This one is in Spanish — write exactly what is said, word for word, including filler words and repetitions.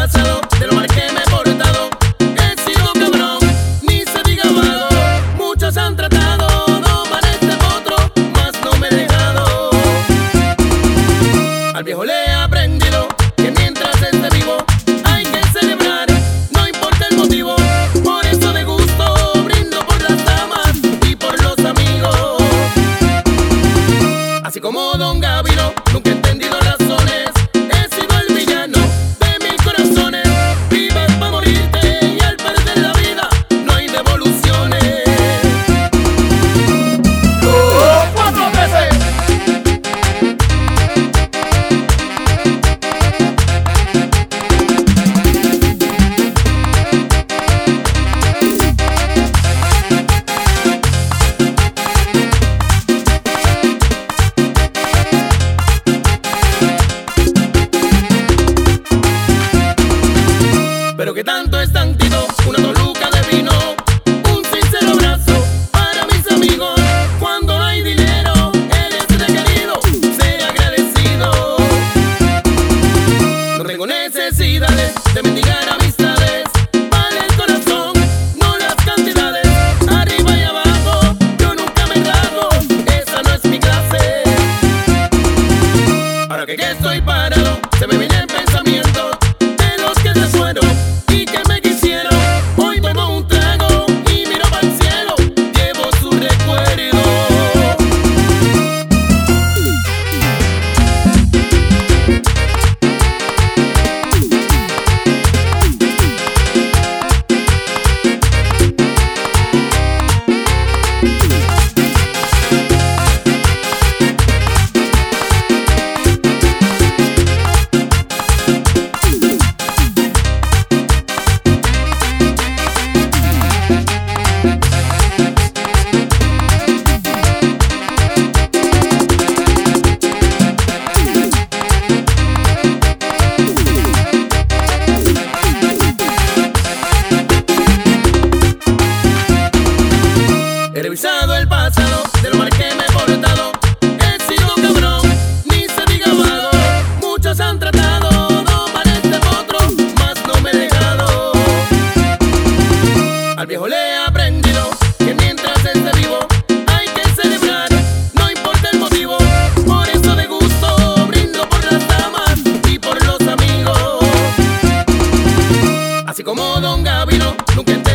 pasado, de lo mal que me he portado. He sido cabrón, ni se diga vago. Muchos han tratado domar este potro, mas no me he dejado. Al viejo le he aprendido que mientras esté vivo hay que celebrar, no importa el motivo. Por eso de gusto brindo por las damas y por los amigos. Así como Don Gavino, nunca he entendido razones. He sido el villano de mil corazones. Vives para morirte y al perder la vida no hay devoluciones. ¡Oh, cuatro veces! Pero que tanto es tantito, una toluca de vino, un sincero abrazo para mis amigos. Cuando no hay dinero, eres requerido, sé agradecido. No tengo necesidades de mendigar amistades, vale el corazón, no las cantidades. Arriba y abajo, yo nunca me rajo, esa no es mi clase. Ahora que, que estoy parado, se me vienen pensamientos de los que se fueron y que me quisieron. Hoy tomo un trago y miro para el cielo, llevo su recuerdo. He revisado el pasado, de lo mal que me he portado. He sido cabrón, ni se diga vago. Muchos han tratado domar este potro, mas no me he dejado. Al viejo le he aprendido que mientras esté vivo hay que celebrar, no importa el motivo. Por eso de gusto brindo por las damas y por los amigos. Así como Don Gavino, nunca he